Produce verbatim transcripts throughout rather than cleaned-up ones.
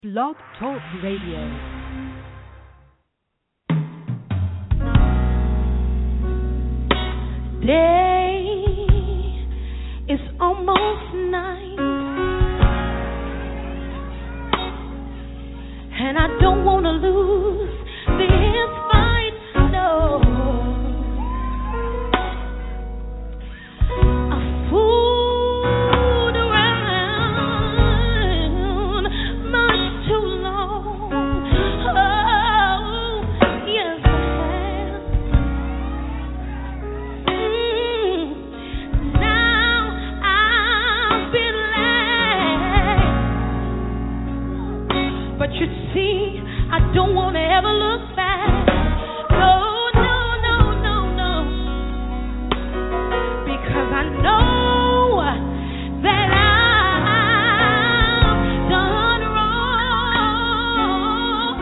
Blog Talk Radio. Day is almost night, and I don't want to lose this fight, no. I fooled around much too long. Oh, yes, I have. Mm. Now I've been led, but you see, I don't want to ever look back. No, no, no, no, no. Because I know that I've done wrong.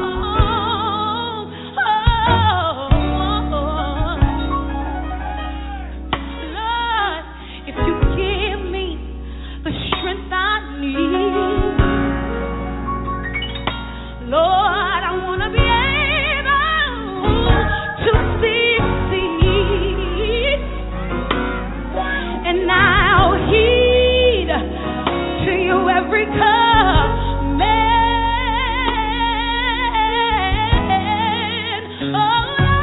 Oh, Lord, if you give me the strength I need, Lord, I want to be able to succeed, and I'll heed to your every command. Oh,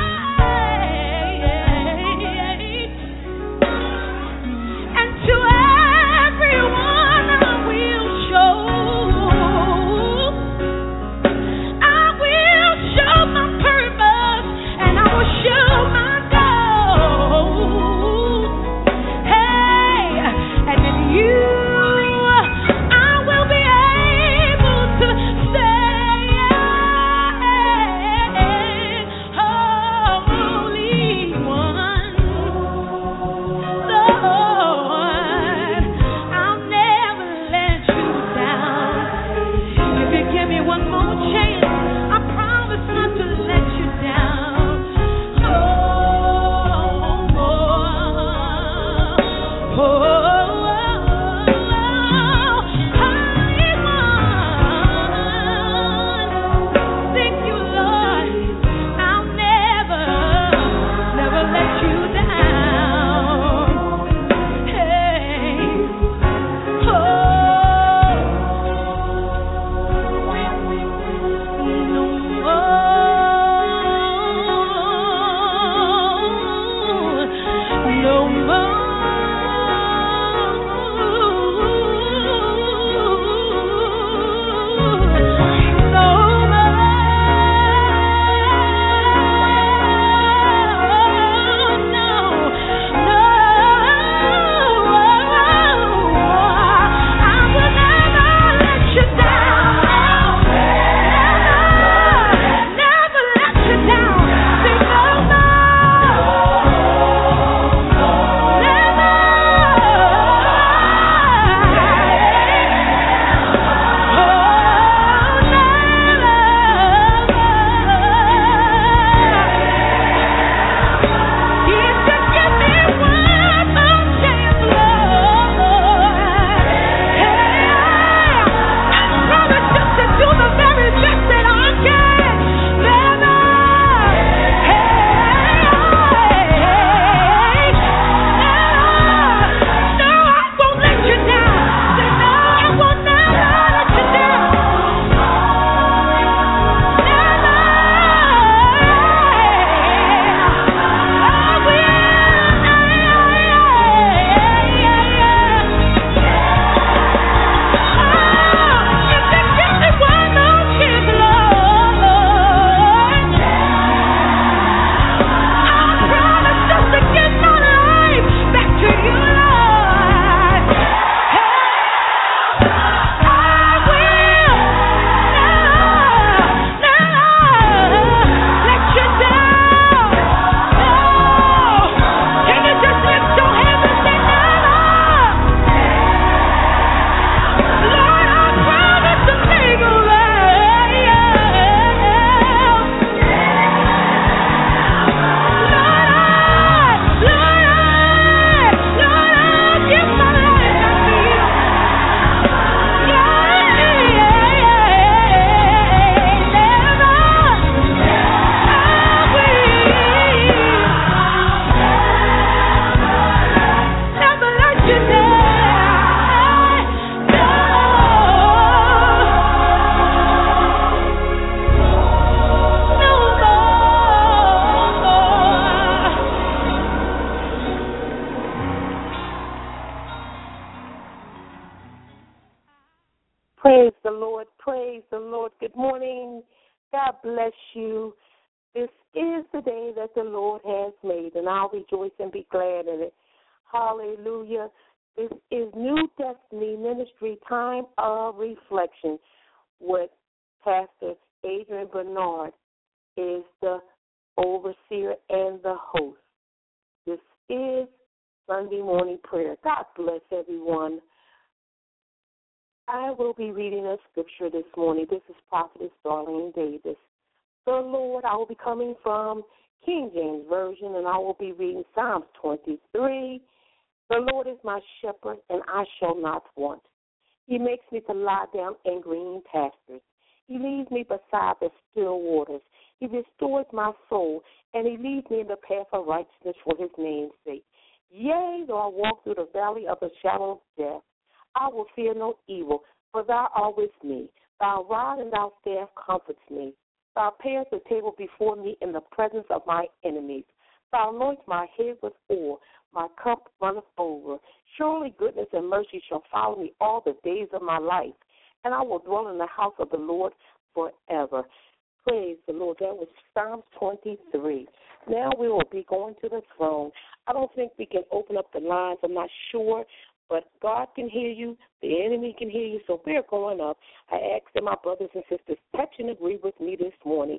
yeah. And to everyone I will show, I will show my purpose, and I will show my goals. Hey, and in you I will be able to stay. Holy One, Lord, I'll never let you down. If you give me one more chance, I promise not to let you down. Oh, oh, oh, Holy One, thank you, Lord. I'll never, never let you down. Hey, oh, the Lord. Good morning. God bless you. This is the day that the Lord has made, and I'll rejoice and be glad in it. Hallelujah. This is New Destiny Ministry Time of Reflection with Pastor Adrian Bernard is the overseer and the host. This is Sunday morning prayer. God bless everyone. I will be reading a scripture this morning. This is Prophetess Darlene Davis. The Lord, I will be coming from King James Version, and I will be reading Psalms twenty-three. The Lord is my shepherd, and I shall not want. He makes me to lie down in green pastures. He leads me beside the still waters. He restores my soul, and he leads me in the path of righteousness for his name's sake. Yea, though I walk through the valley of the shadow of death, I will fear no evil, for thou art with me. Thy rod and thy staff comforts me. Thou preparest the table before me in the presence of my enemies. Thou anoints my head with oil. My cup runneth over. Surely goodness and mercy shall follow me all the days of my life, and I will dwell in the house of the Lord forever. Praise the Lord. That was Psalms twenty-three. Now we will be going to the throne. I don't think we can open up the lines. I'm not sure. But God can hear you, the enemy can hear you, so we're going up. I ask that my brothers and sisters touch and agree with me this morning.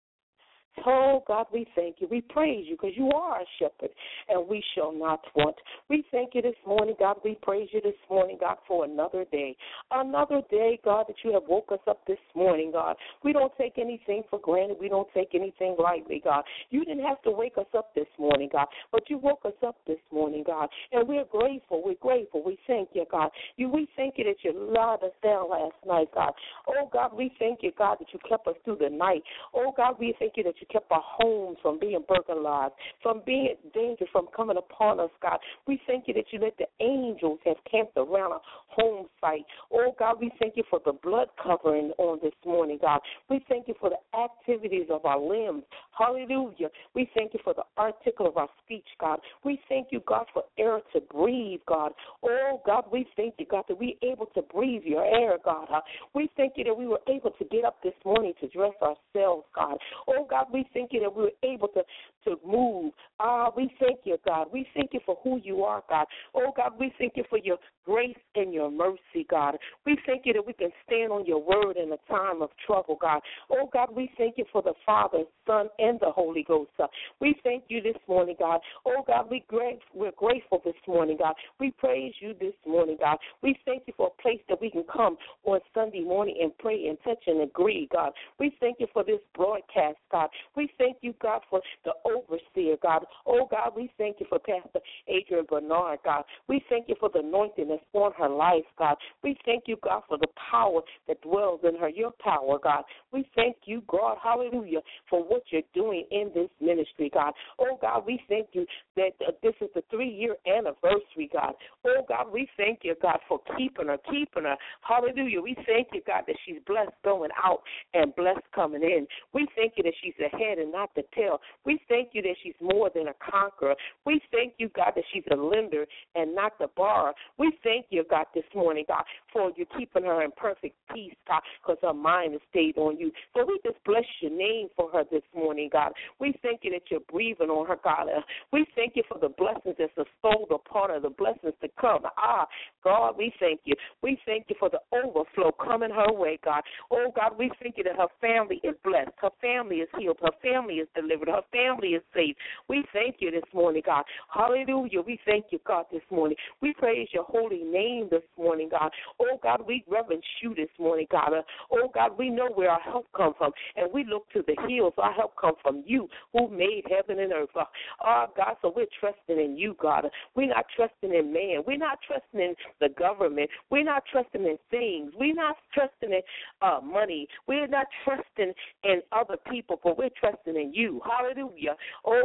Oh, God, we thank you. We praise you because you are a shepherd, and we shall not want. We thank you this morning, God. We praise you this morning, God, for another day. Another day, God, that you have woke us up this morning, God. We don't take anything for granted. We don't take anything lightly, God. You didn't have to wake us up this morning, God, but you woke us up this morning, God, and we're grateful. We're grateful. We thank you, God. You, we thank you that you allowed us down last night, God. Oh, God, we thank you, God, that you kept us through the night. Oh, God, we thank you that you You kept our homes from being burglarized, from being danger from coming upon us, God. We thank you that you let the angels have camped around our home site. Oh, God, we thank you for the blood covering on this morning, God. We thank you for the activities of our limbs. Hallelujah. We thank you for the article of our speech, God. We thank you, God, for air to breathe, God. Oh, God, we thank you, God, that we're able to breathe your air, God. Huh? We thank you that we were able to get up this morning to dress ourselves, God. Oh, God, we thank you that we were able to, to move. Ah, we thank you, God. We thank you for who you are, God. Oh, God, we thank you for your grace and your mercy, God. We thank you that we can stand on your word in a time of trouble, God. Oh, God, we thank you for the Father, Son, and the Holy Ghost. Uh, we thank you this morning, God. Oh, God, we gra- we're grateful this morning, God. We praise you this morning, God. We thank you for a place that we can come on Sunday morning and pray and touch and agree, God. We thank you for this broadcast, God. We thank you, God, for the overseer, God. Oh, God, we thank you for Pastor Adrian Bernard, God. We thank you for the anointing that's on her life, God. We thank you, God, for the power that dwells in her, your power, God. We thank you, God, hallelujah, for what you're doing in this ministry, God. Oh, God, we thank you that uh, this is the three-year anniversary, God. Oh, God, we thank you, God, for keeping her, keeping her. Hallelujah. We thank you, God, that she's blessed going out and blessed coming in. We thank you that she's the head and not the tail. We thank you that she's more than a conqueror. We thank you, God, that she's a lender and not the borrower. We thank you, God, this morning, God, for you keeping her in perfect peace, God, because her mind is stayed on you. So we just bless your name for her this morning, God. We thank you that you're breathing on her, God. Uh, we thank you for the blessings that's bestowed upon her, the blessings to come. Ah, God, we thank you. We thank you for the overflow coming her way, God. Oh, God, we thank you that her family is blessed. Her family is healed. Her family is delivered. Her family is saved. We thank you this morning, God. Hallelujah. We thank you, God, this morning. We praise your holy name this morning, God. Oh, God, we reverence you this morning, God. Uh, oh, God, we know where our help comes from, and we look to the hills. Our help comes from you who made heaven and earth. Uh, oh, God, so we're trusting in you, God. Uh, we're not trusting in man. We're not trusting in the government. We're not trusting in things. We're not trusting in uh, money. We're not trusting in other people, but we're trusting in you. Hallelujah. Oh, God, we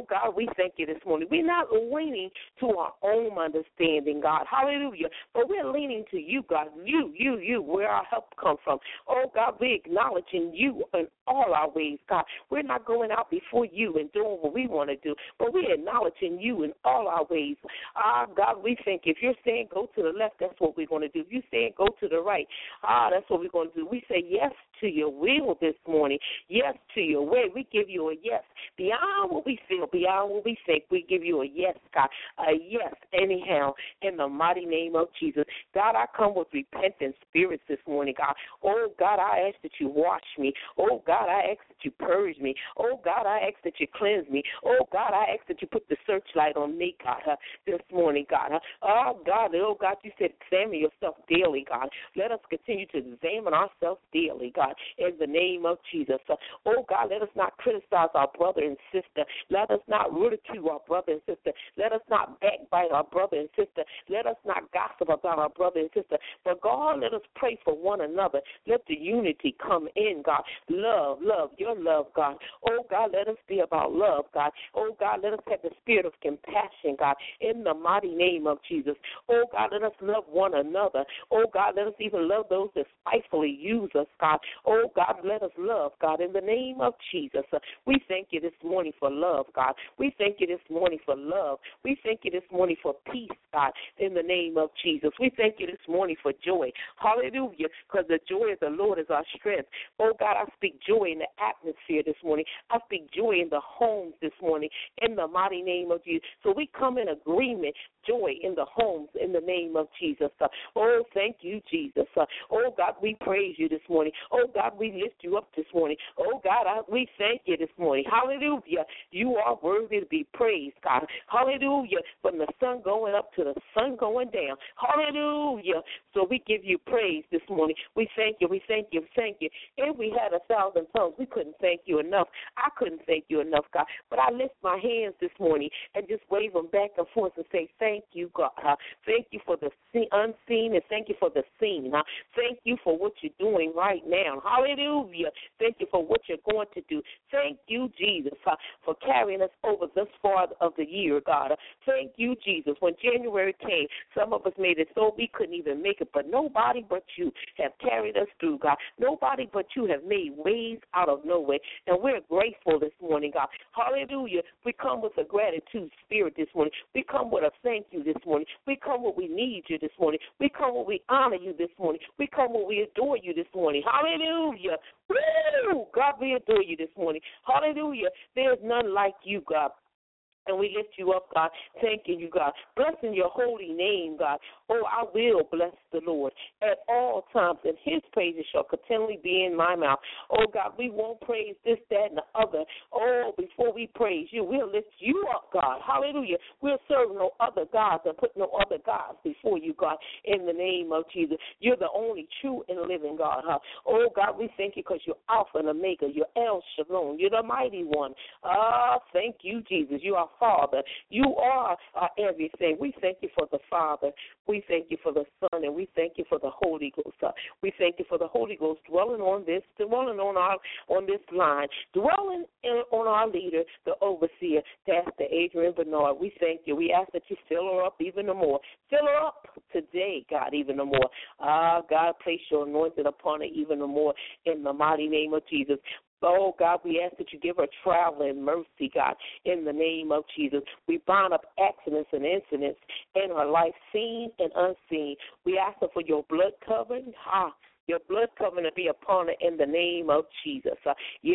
we thank you this morning. We're not leaning to our own understanding, God. Hallelujah. But we're leaning to you, God. You, you, you, where our help comes from. Oh, God, we're acknowledging you in all our ways, God. We're not going out before you and doing what we want to do, but we're acknowledging you in all our ways. Ah, God, we think if you're saying go to the left, that's what we're going to do. If you're saying go to the right, ah, that's what we're going to do. We say yes to your will this morning, yes to your way. We give you a yes. Beyond what we feel, beyond what we think, we give you a yes, God, a yes anyhow in the mighty name of Jesus. God, I come with repentant spirits this morning, God. Oh, God, I ask that you wash me. Oh, God, I ask that you purge me. Oh, God, I ask that you cleanse me. Oh, God, I ask that you put the searchlight on me, God, uh, this morning, God. Uh, oh, God, oh, God, you said examine yourself daily, God. Let us continue to examine ourselves daily, God, in the name of Jesus. Uh, oh, God, let us not criticize our brother and sister. Let us not ridicule our brother and sister. Let us not backbite our brother and sister. Let us not gossip about our brother and sister. But, God, let us pray for one another. Let the unity come in, God. Love, love, your love, God. Oh, God, let us be about love, God. Oh, God, let us have the spirit of compassion, God, in the mighty name of Jesus. Oh, God, let us love one another. Oh, God, let us even love those that spitefully use us, God. Oh, God, let us love, God, in the name of Jesus. Uh, we thank you this morning for love, God. We thank you this morning for love. We thank you this morning for peace, God, in the name of Jesus. We thank you this morning for joy. Hallelujah, because the joy of the Lord is our strength. Oh, God, I speak joy in the atmosphere this morning. I speak joy in the homes this morning in the mighty name of Jesus. So we come in agreement, joy in the homes in the name of Jesus. Uh, oh, thank you, Jesus. Uh, oh, God, we praise you this morning. Oh, God, we lift you up this morning. Oh, God, I, we thank you this morning. Hallelujah. You are worthy to be praised, God. Hallelujah. From the sun going up to the sun going down. Hallelujah. So we give you praise this morning. We thank you. We thank you. We thank you. If we had a thousand tongues, we couldn't thank you enough. I couldn't thank you enough, God. But I lift my hands this morning and just wave them back and forth and say, thank you, God. Uh, thank you for the unseen and thank you for the seen. Uh, thank you for what you're doing right now. Hallelujah. Thank you for what you're going to do. Thank you, Jesus, uh, for carrying us over this far of the year, God. Uh, thank you, Jesus. When January came, some of us made it so we couldn't even make it, but nobody but you have carried us through, God. Nobody but you have made ways out of no way, and we're grateful this morning, God. Hallelujah. We come with a gratitude spirit this morning. We come with a thank you this morning. We come with we need you this morning. We come with we honor you this morning. We come with we adore you this morning. Hallelujah. Woo! God, we adore you this morning. Hallelujah. There's none like you, God. And we lift you up, God, thanking you, God, blessing your holy name, God. Oh, I will bless the Lord at all times, and his praises shall continually be in my mouth. Oh, God, we won't praise this, that, and the other. Oh, before we praise you, we'll lift you up, God. Hallelujah. We'll serve no other gods and put no other gods before you, God, in the name of Jesus. You're the only true and living God, huh? Oh, God, we thank you because you're Alpha and Omega. You're El Shalom. You're the mighty one. Ah, uh, thank you, Jesus. You are Father. You are our everything. We thank you for the Father. We thank you for the Son, and we thank you for the Holy Ghost. Uh, we thank you for the Holy Ghost dwelling on this, dwelling on our on this line, dwelling in, on our leader, the overseer, Pastor Adrian Bernard. We thank you. We ask that you fill her up even more. Fill her up today, God, even more. Ah, God, place your anointing upon her even more in the mighty name of Jesus. Oh, God, we ask that you give her traveling mercy, God, in the name of Jesus. We bind up accidents and incidents in her life, seen and unseen. We ask her for your blood covering, ha, your blood covering to be upon her in the name of Jesus. Uh,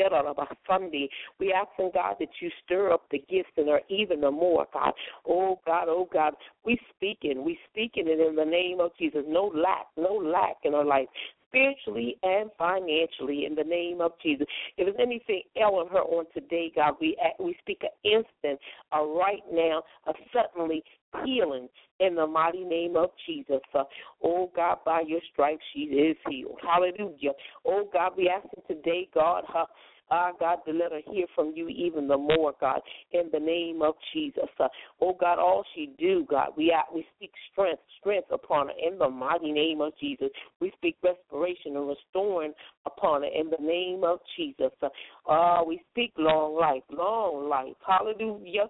Sunday, we ask, God, that you stir up the gifts in her even more, God. Oh, God, oh, God, we speaking, we speaking it in the name of Jesus. No lack, no lack in her life, spiritually and financially, in the name of Jesus. If there's anything ailing her on today, God, we we speak an instant, a right now, a suddenly healing in the mighty name of Jesus. Uh, oh, God, by your stripes she is healed. Hallelujah. Oh, God, we ask you today, God, uh, Ah, God, to let her hear from you even the more, God, in the name of Jesus. Uh, oh, God, all she do, God, we we speak strength, strength upon her in the mighty name of Jesus. We speak restoration and restoring upon her in the name of Jesus. Uh, uh, we speak long life, long life. Hallelujah.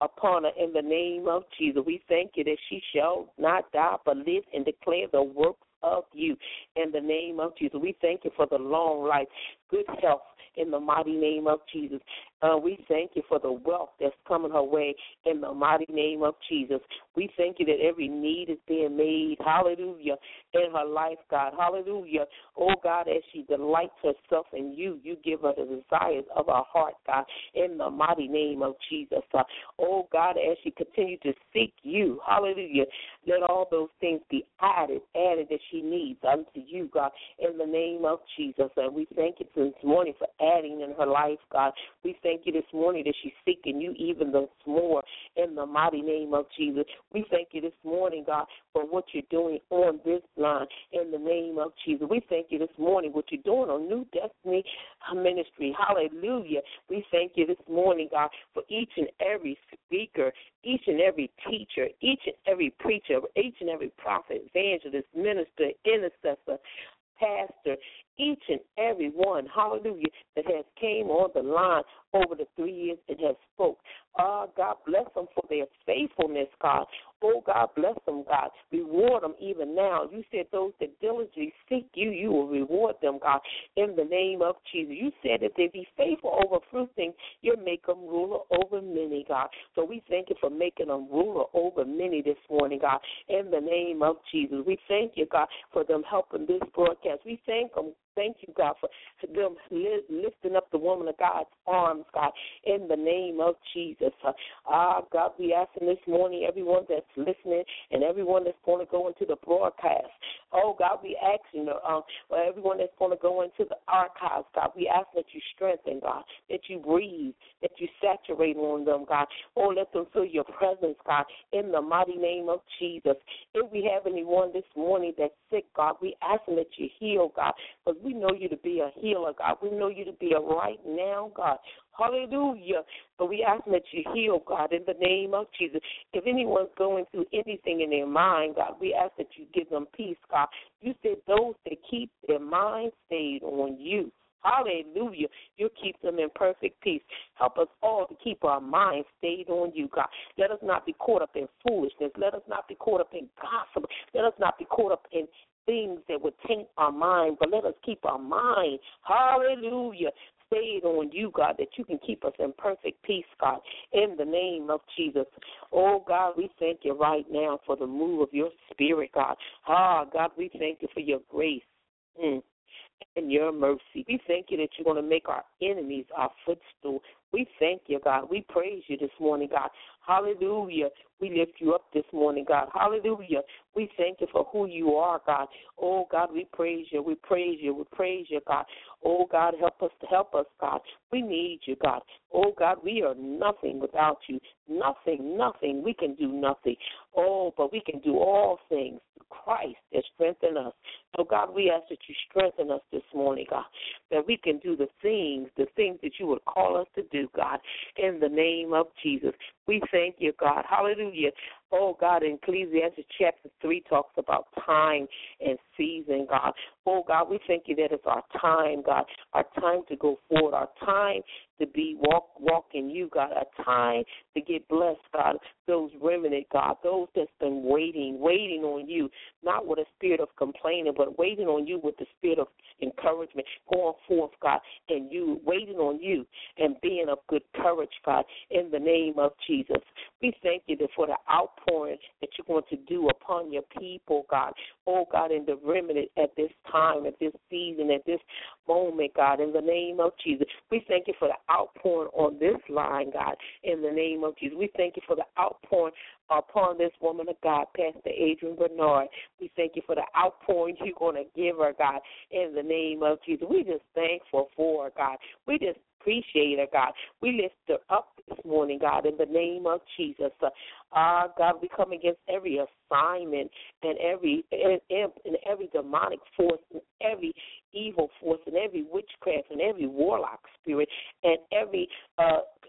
upon her in the name of Jesus. We thank you that she shall not die but live and declare the works of you in the name of Jesus. We thank you for the long life, good health in the mighty name of Jesus. Uh, we thank you for the wealth that's coming her way in the mighty name of Jesus. We thank you that every need is being made, hallelujah, in her life, God, hallelujah. Oh, God, as she delights herself in you, you give her the desires of her heart, God, in the mighty name of Jesus. Uh, oh, God, as she continues to seek you, hallelujah, let all those things be added, added that she needs unto you, God, in the name of Jesus. And we thank you this morning for adding in her life, God. We thank you this morning that she's seeking you even the more in the mighty name of Jesus. We thank you this morning, God, for what you're doing on this line in the name of Jesus. We thank you this morning what you're doing on New Destiny Ministry. Hallelujah. We thank you this morning, God, for each and every speaker, each and every teacher, each and every preacher, each and every prophet, evangelist, minister, intercessor, pastor, each and every one, hallelujah, that has came on the line over the three years and has spoke. Uh, God bless them for their faithfulness, God. Oh, God bless them, God. Reward them even now. You said those that diligently seek you, you will reward them, God, in the name of Jesus. You said that they be faithful over few things, you'll make them ruler over many, God. So we thank you for making them ruler over many this morning, God, in the name of Jesus. We thank you, God, for them helping this broadcast. We thank them. Thank you, God, for them lifting up the woman of God's arms, God, in the name of Jesus. Ah, uh, God, we ask this morning, everyone that's listening and everyone that's going to go into the broadcast. Oh, God, we ask, you know, um, for everyone that's going to go into the archives, God, we ask that you strengthen, God, that you breathe, that you saturate on them, God. Oh, let them feel your presence, God, in the mighty name of Jesus. If we have anyone this morning that's sick, God, we ask them that you heal, God, because we know you to be a healer, God. We know you to be a right now, God. Hallelujah. But we ask that you heal, God, in the name of Jesus. If anyone's going through anything in their mind, God, we ask that you give them peace, God. You said those that keep their mind stayed on you. Hallelujah. You keep them in perfect peace. Help us all to keep our minds stayed on you, God. Let us not be caught up in foolishness. Let us not be caught up in gossip. Let us not be caught up in things that would taint our mind, but let us keep our mind, hallelujah, stayed on you, God, that you can keep us in perfect peace, God, in the name of Jesus. Oh, God, we thank you right now for the move of your spirit, God. Ah, God, we thank you for your grace. Mm. And your mercy. We thank you that you're going to make our enemies our footstool. We thank you, God. We praise you this morning, God. Hallelujah. We lift you up this morning, God. Hallelujah. We thank you for who you are, God. Oh, God, we praise you. We praise you. We praise you, God. Oh, God, help us to help us, God. We need you, God. Oh, God, we are nothing without you. Nothing, nothing. We can do nothing. Oh, but we can do all things through Christ that strengthen us. So, God, we ask that you strengthen us this morning, God, that we can do the things, the things that you would call us to do, God, in the name of Jesus. We thank you, God. Hallelujah. Oh, God, in Ecclesiastes chapter three talks about time and season, God. Oh, God, we thank you that it's our time, God, our time to go forward, our time to be walk, walk in you, God, a time to get blessed, God, those remnant, God, those that's been waiting, waiting on you, not with a spirit of complaining, but waiting on you with the spirit of encouragement, going forth, God, and you, waiting on you and being of good courage, God, in the name of Jesus. We thank you for the outpouring that you're going to do upon your people, God. Oh, God, in the remnant at this time, at this season, at this moment, God, in the name of Jesus. We thank you for the outpouring on this line, God, in the name of Jesus. We thank you for the outpouring upon this woman of God, Pastor Adrian Bernard. We thank you for the outpouring you're going to give her, God, in the name of Jesus. We just thankful for her, God. We just appreciate her, God. We lift her up this morning, God, in the name of Jesus. Uh, uh, God, we come against every assignment and every imp and every demonic force and every evil force and every witchcraft and every warlock spirit and every uh,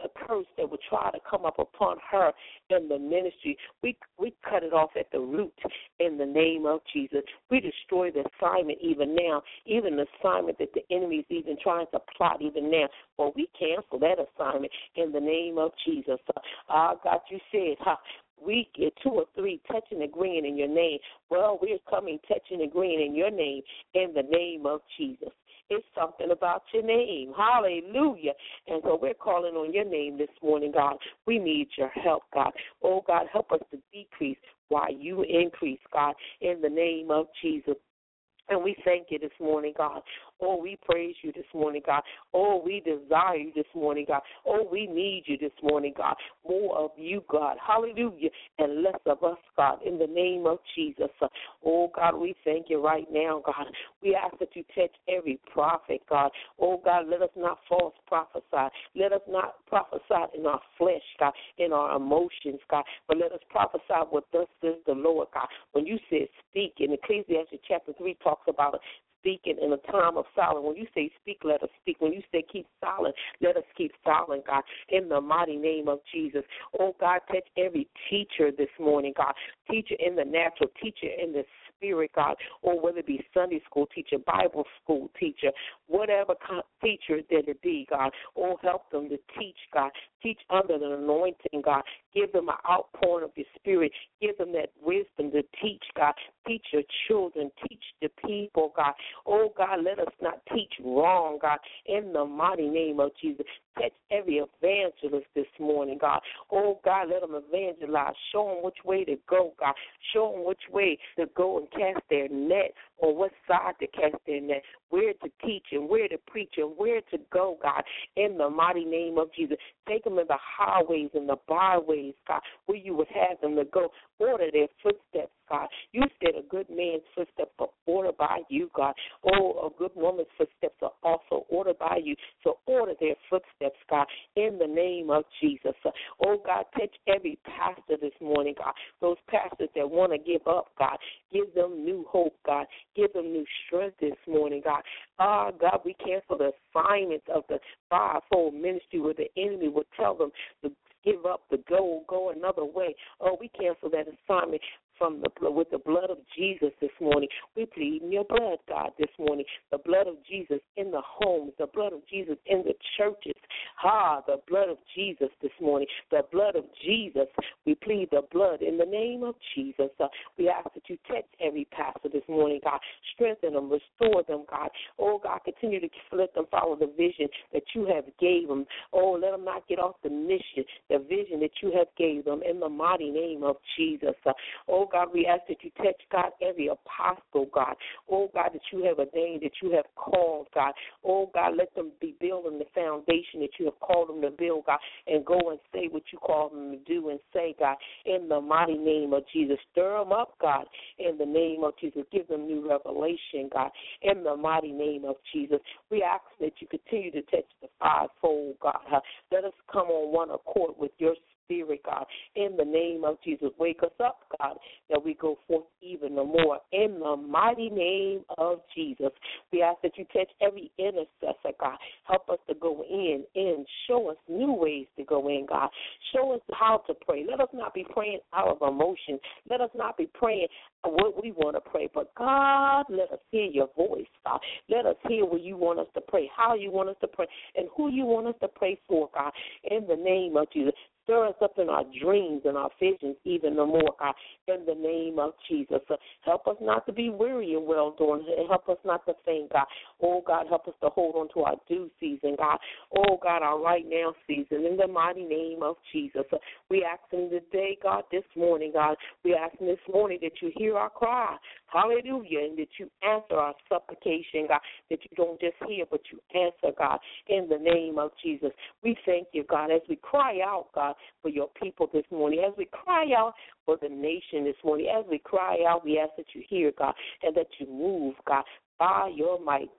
a curse that would try to come up upon her in the ministry, we we cut it off at the root in the name of Jesus. We destroy the assignment even now, even the assignment that the enemy is even trying to plot even now. Well, we cancel that assignment in the name of Jesus. Ah, uh, God, you said, huh? We get two or three touching and agreeing in your name. Well, we're coming touching and agreeing in your name in the name of Jesus. It's something about your name. Hallelujah. And so we're calling on your name this morning, God. We need your help, God. Oh, God, help us to decrease while you increase, God, in the name of Jesus. And we thank you this morning, God. Oh, we praise you this morning, God. Oh, we desire you this morning, God. Oh, we need you this morning, God. More of you, God. Hallelujah. And less of us, God, in the name of Jesus. Oh, God, we thank you right now, God. We ask that you touch every prophet, God. Oh, God, let us not false prophesy. Let us not prophesy in our flesh, God, in our emotions, God. But let us prophesy what thus says the Lord, God. When you said speak, in Ecclesiastes chapter three talks about it, speaking in a time of silence. When you say speak, let us speak. When you say keep silent, let us keep silent, God, in the mighty name of Jesus. Oh, God, touch every teacher this morning, God. Teacher in the natural, teacher in the spirit, God, or whether it be Sunday school teacher, Bible school teacher, whatever kind of teacher that it be, God. Oh, help them to teach, God. Teach under the anointing, God. Give them an outpouring of your spirit. Give them that wisdom to teach, God. Teach your children. Teach the people, God. Oh, God, let us not teach wrong, God, in the mighty name of Jesus. Touch every evangelist this morning, God. Oh, God, let them evangelize. Show them which way to go, God. Show them which way to go and cast their net, or what side to cast their net, where to teach and where to preach and where to go, God, in the mighty name of Jesus. Take them in the highways and the byways, God, where you would have them to go. Order their footsteps, God. You said a good man's footsteps are ordered by you, God. Oh, a good woman's footsteps are also ordered by you. So order their footsteps, God, in the name of Jesus. Oh, God, touch every pastor this morning, God. Those pastors that want to give up, God, give them new hope, God. Give them new strength this morning, God. Ah, God, we cancel the assignments of the fivefold ministry where the enemy will tell them to give up, the go, go another way. Oh, we cancel that assignment from the with the blood of Jesus this morning. We plead in your blood, God, this morning. The blood of Jesus in the homes, the blood of Jesus in the churches. Ah, the blood of Jesus this morning. The blood of Jesus. We plead the blood in the name of Jesus. Uh, we ask that you touch every pastor this morning, God. Strengthen them, restore them, God. Oh, God, continue to let them follow the vision that you have gave them. Oh, let them not get off the mission, the vision that you have gave them in the mighty name of Jesus. Uh, oh, God, we ask that you touch, God, every apostle, God. Oh, God, that you have ordained, that you have called, God. Oh, God, let them be building the foundation that you have called them to build, God, and go and say what you call them to do and say, God, in the mighty name of Jesus. Stir them up, God, in the name of Jesus. Give them new revelation, God, in the mighty name of Jesus. We ask that you continue to touch the fivefold, God. Huh? Let us come on one accord with your Spirit, God, in the name of Jesus. Wake us up, God, that we go forth even the more. In the mighty name of Jesus, we ask that you touch every intercessor, God. Help us to go in, in. Show us new ways to go in, God. Show us how to pray. Let us not be praying out of emotion. Let us not be praying what we want to pray. But, God, let us hear your voice, God. Let us hear what you want us to pray, how you want us to pray, and who you want us to pray for, God, in the name of Jesus. Stir us up in our dreams and our visions even no more, God, in the name of Jesus. Uh, help us not to be weary and well doing. Help us not to faint, God. Oh, God, help us to hold on to our due season, God. Oh, God, our right now season, in the mighty name of Jesus. Uh, we ask in today, God, this morning, God, we ask in this morning that you hear our cry. Hallelujah, and that you answer our supplication, God, that you don't just hear, but you answer, God, in the name of Jesus. We thank you, God, as we cry out, God, for your people this morning, as we cry out for the nation this morning, as we cry out, we ask that you hear, God, and that you move, God, by your might. Mm.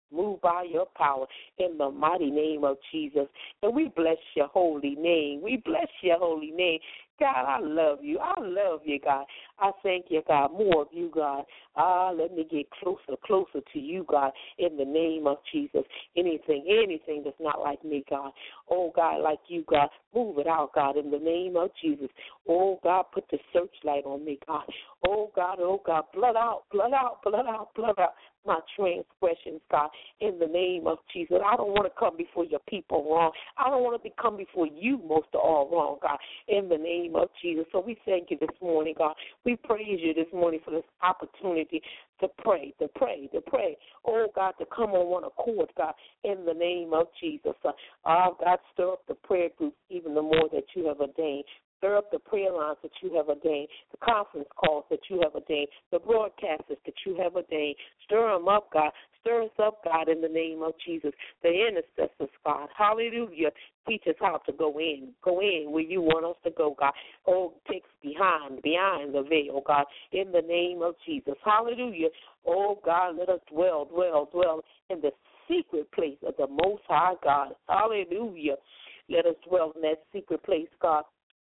Move by your power in the mighty name of Jesus. And we bless your holy name. We bless your holy name. God, I love you. I love you, God. I thank you, God. More of you, God. Ah, let me get closer, closer to you, God, in the name of Jesus. Anything, anything that's not like me, God. Oh, God, like you, God. Move it out, God, in the name of Jesus. Oh, God, put the searchlight on me, God. Oh, God, oh, God, blood out, blood out, blood out, blood out my transgressions, God, in the name of Jesus. I don't want to come before your people wrong. I don't want to be come before you most of all wrong, God, in the name of Jesus. So we thank you this morning, God. We praise you this morning for this opportunity to pray, to pray, to pray. Oh, God, to come on one accord, God, in the name of Jesus. Uh, oh, God, stir up the prayer groups even the more that you have ordained. Stir up the prayer lines that you have ordained, the conference calls that you have ordained, the broadcasters that you have ordained. Stir them up, God. Stir us up, God, in the name of Jesus. The intercessors, God. Hallelujah. Teach us how to go in. Go in where you want us to go, God. Oh, take us behind, behind the veil, God, in the name of Jesus. Hallelujah. Oh, God, let us dwell, dwell, dwell in the secret place of the Most High God. Hallelujah. Let us dwell in that secret place, God,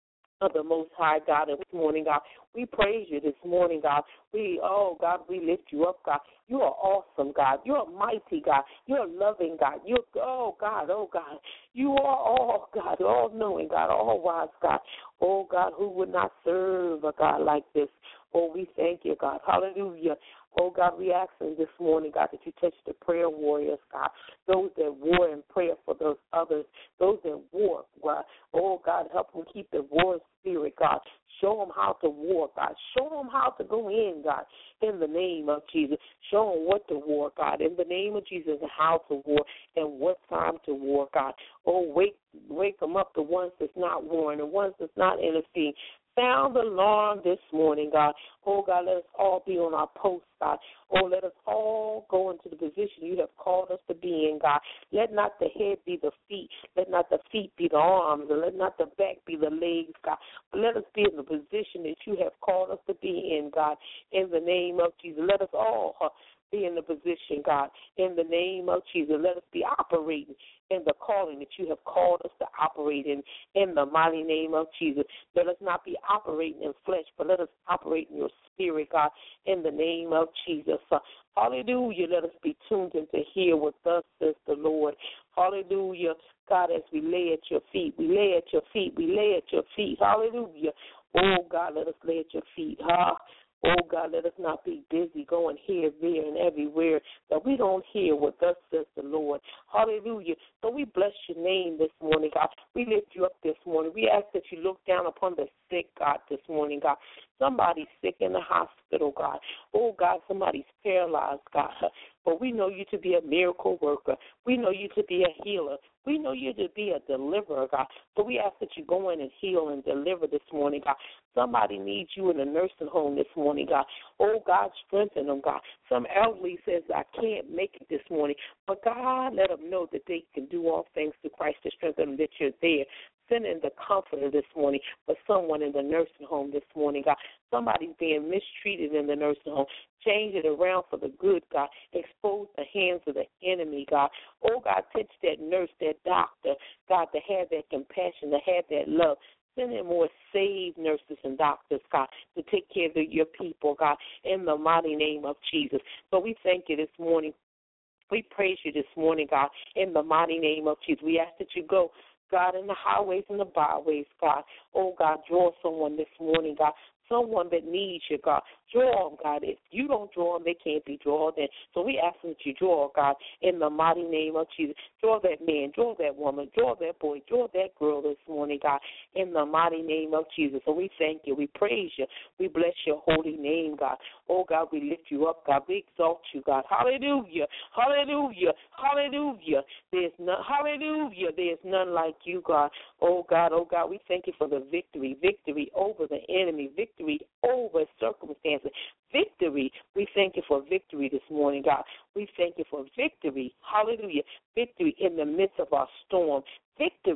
of the Most High God. And this morning, God, we praise you this morning, God. We, oh, God, we lift you up, God. You are awesome, God. You're a mighty God. You're a loving God. You're, oh, God, oh, God. You are all, God, all-knowing God, all-wise God. Oh, God, who would not serve a God like this? Oh, we thank you, God. Hallelujah. Oh, God, we ask in this morning, God, that you touch the prayer warriors, God, those that war in prayer for those others, those that war, God. Oh, God, help them keep the war spirit, God. Show them how to war, God. Show them how to go in, God, in the name of Jesus. Show them what to war, God, in the name of Jesus, and how to war and what time to war, God. Oh, wake, wake them up, the ones that's not warring, the ones that's not interceding. Sound the alarm this morning, God. Oh, God, let us all be on our post, God. Oh, let us all go into the position you have called us to be in, God. Let not the head be the feet. Let not the feet be the arms. And let not the back be the legs, God. But let us be in the position that you have called us to be in, God, in the name of Jesus. Let us all uh, be in the position, God, in the name of Jesus. Let us be operating in the calling that you have called us to operate in, in the mighty name of Jesus. Let us not be operating in flesh, but let us operate in your spirit, God, in the name of Jesus. Uh, hallelujah. Let us be tuned in to hear what thus says the Lord. Hallelujah. God, as we lay at your feet, we lay at your feet, we lay at your feet. Hallelujah. Oh, God, let us lay at your feet. Huh? Oh, God, let us not be busy going here, there, and everywhere, that we don't hear what thus says the Lord. Hallelujah. So we bless your name this morning, God. We lift you up this morning. We ask that you look down upon the sick, God, this morning, God. Somebody's sick in the hospital, God. Oh, God, somebody's paralyzed, God. But we know you to be a miracle worker. We know you to be a healer. We know you to be a deliverer, God. So we ask that you go in and heal and deliver this morning, God. Somebody needs you in a nursing home this morning, God. Oh, God, strengthen them, God. Some elderly says, I can't make it this morning. But, God, let them know that they can do all things through Christ to strengthen them, that you're there. Send in the comforter this morning for someone in the nursing home this morning, God. Somebody's being mistreated in the nursing home. Change it around for the good, God. Expose the hands of the enemy, God. Oh, God, touch that nurse, that doctor, God, to have that compassion, to have that love. Send in more saved nurses and doctors, God, to take care of your people, God, in the mighty name of Jesus. So we thank you this morning. We praise you this morning, God, in the mighty name of Jesus. We ask that you go, God, in the highways and the byways, God. Oh, God, draw someone this morning, God. Someone that needs you, God. Draw them, God. If you don't draw them, they can't be drawn in. So we ask that you draw, God, in the mighty name of Jesus. Draw that man, draw that woman, draw that boy, draw that girl this morning, God, in the mighty name of Jesus. So we thank you. We praise you. We bless your holy name, God. Oh, God, we lift you up, God. We exalt you, God. Hallelujah. Hallelujah. Hallelujah. There's none, hallelujah. There's none like you, God. Oh, God, oh, God, we thank you for the victory, victory over the enemy, victory over circumstances, victory. We thank you for victory this morning, God. We thank you for victory, hallelujah, victory in the midst of our storm, victory,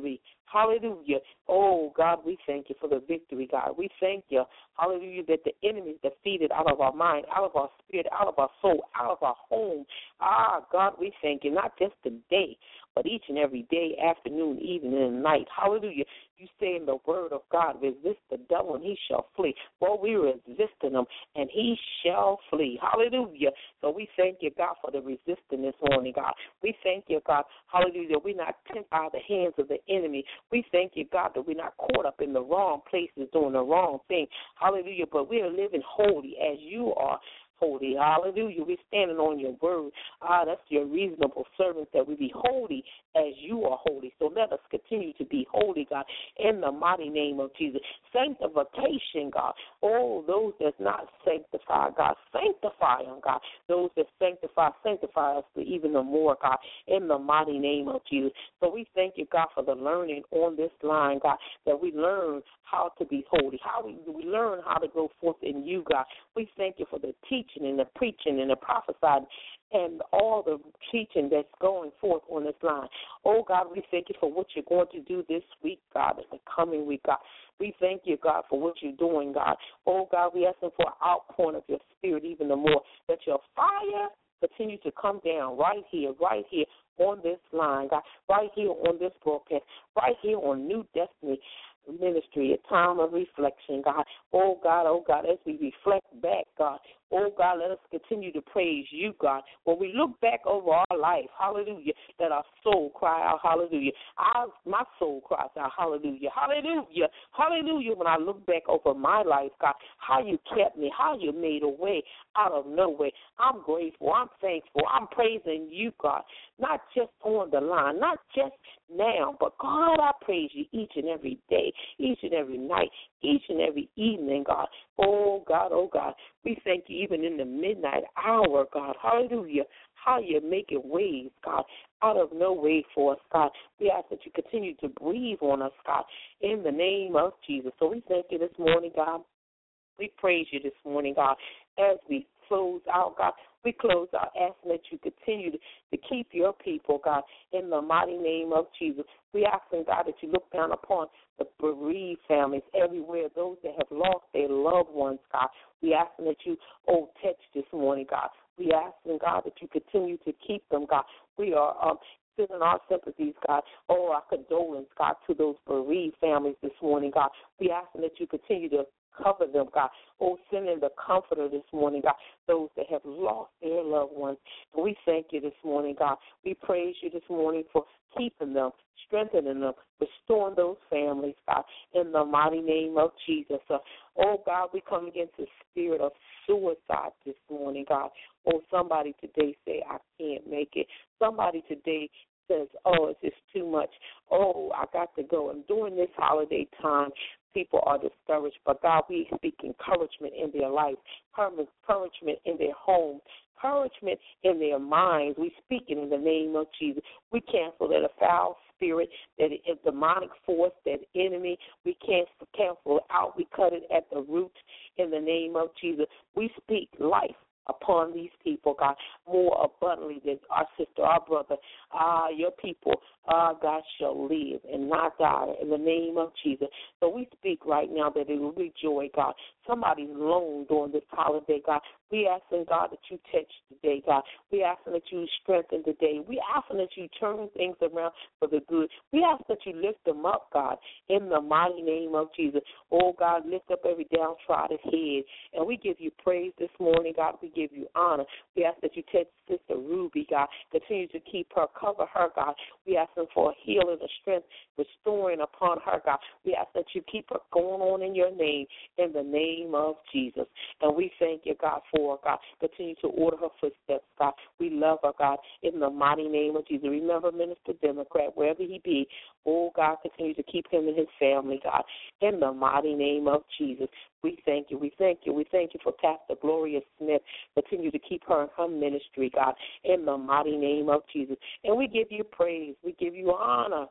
Hallelujah. Oh, God, we thank you for the victory, God. We thank you, hallelujah, that the enemy is defeated out of our mind, out of our spirit, out of our soul, out of our home. Ah, God, we thank you, not just today, but each and every day, afternoon, evening, and night. Hallelujah. You say in the word of God, resist the devil and he shall flee. Well, we're resisting him and he shall flee. Hallelujah. So we thank you, God, for the resistance this morning, God. We thank you, God, hallelujah, that we're not tempted by the hands of the enemy. We thank you, God, that we're not caught up in the wrong places doing the wrong thing. Hallelujah. But we are living holy as you are holy. Hallelujah. We're standing on your word. Ah, that's your reasonable servants, that we be holy as you are holy. So let us continue to be holy, God, in the mighty name of Jesus. Sanctification, God. Oh, those that's not sanctified, God, sanctify them, God. Those that sanctify, sanctify us to even the more, God, in the mighty name of Jesus. So we thank you, God, for the learning on this line, God, that we learn how to be holy, how we, we learn how to go forth in you, God. We thank you for the teaching and the preaching and the prophesying and all the teaching that's going forth on this line. Oh, God, we thank you for what you're going to do this week, God, and the coming week, God. We thank you, God, for what you're doing, God. Oh, God, we ask for an outpouring of your spirit even the more, that your fire continue to come down right here, right here on this line, God, right here on this broadcast, right here on New Destiny Ministry, a time of reflection, God. Oh, God, oh, God, as we reflect back, God, oh, God, let us continue to praise you, God. When we look back over our life, hallelujah, let our soul cry out, hallelujah. I, my soul cries out, hallelujah, hallelujah, hallelujah. When I look back over my life, God, how you kept me, how you made a way out of nowhere. I'm grateful. I'm thankful. I'm praising you, God, not just on the line, not just now, but, God, I praise you each and every day, each and every night, each and every evening, God. Oh, God, oh, God, we thank you even in the midnight hour, God. Hallelujah. How you're making ways, God, out of no way for us, God. We ask that you continue to breathe on us, God, in the name of Jesus. So we thank you this morning, God. We praise you this morning, God, as we close out, God. We close out asking that you continue to, to keep your people, God, in the mighty name of Jesus. We asking, God, that you look down upon the bereaved families everywhere, those that have lost their loved ones, God. We asking that you, oh, touch this morning, God. We asking, God, that you continue to keep them, God. We are um, sending our sympathies, God, oh, our condolence, God, to those bereaved families this morning, God. We asking that you continue to cover them, God. Oh, send in the comforter this morning, God, those that have lost their loved ones. And we thank you this morning, God. We praise you this morning for keeping them, strengthening them, restoring those families, God, in the mighty name of Jesus. Uh, oh, God, we come against the spirit of suicide this morning, God. Oh, somebody today say, I can't make it. Somebody today says, oh, it's just too much. Oh, I got to go. And during this holiday time, people are discouraged. But, God, we speak encouragement in their life, encouragement in their homes, encouragement in their minds. We speak it in the name of Jesus. We cancel that foul spirit, that demonic force, that enemy. We cancel, cancel it out. We cut it at the root in the name of Jesus. We speak life upon these people, God, more abundantly than our sister, our brother, ah, your people, ah, God, shall live and not die in the name of Jesus. So we speak right now that it will be joy, God. Somebody's alone during this holiday, God. We asking, God, that you touch today, God. We asking that you strengthen today. We asking that you turn things around for the good. We ask that you lift them up, God, in the mighty name of Jesus. Oh, God, lift up every downtrodden head. And we give you praise this morning, God. We give you honor. We ask that you touch Sister Ruby, God. Continue to keep her, cover her, God. We ask them for a healing and strength, restoring upon her, God. We ask that you keep her going on in your name, in the name of Jesus. And we thank you, God, for her, God. Continue to order her footsteps, God. We love her, God, in the mighty name of Jesus. Remember Minister Democrat, wherever he be. Oh, God, continue to keep him and his family, God, in the mighty name of Jesus. We thank you. We thank you. We thank you for Pastor Gloria Smith. Continue to keep her in her ministry, God, in the mighty name of Jesus. And we give you praise. We give you honor.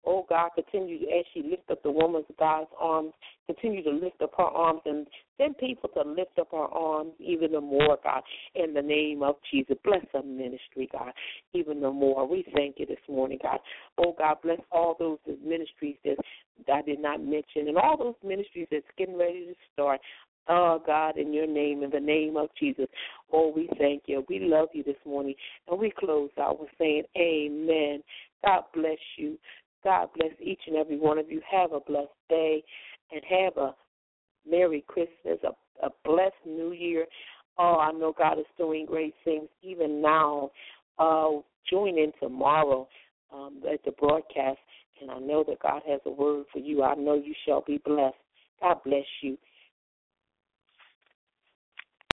Oh, God, continue as she lift up the woman of God's arms, continue to lift up her arms and send people to lift up her arms even the more, God, in the name of Jesus. Bless her ministry, God, even the more. We thank you this morning, God. Oh, God, bless all those ministries that I did not mention and all those ministries that's getting ready to start. Oh, God, in your name, in the name of Jesus. Oh, we thank you. We love you this morning. And we close out with saying amen. God bless you. God bless each and every one of you. Have a blessed day and have a Merry Christmas, a, a blessed New Year. Oh, I know God is doing great things even now. Uh, join in tomorrow um, at the broadcast, and I know that God has a word for you. I know you shall be blessed. God bless you.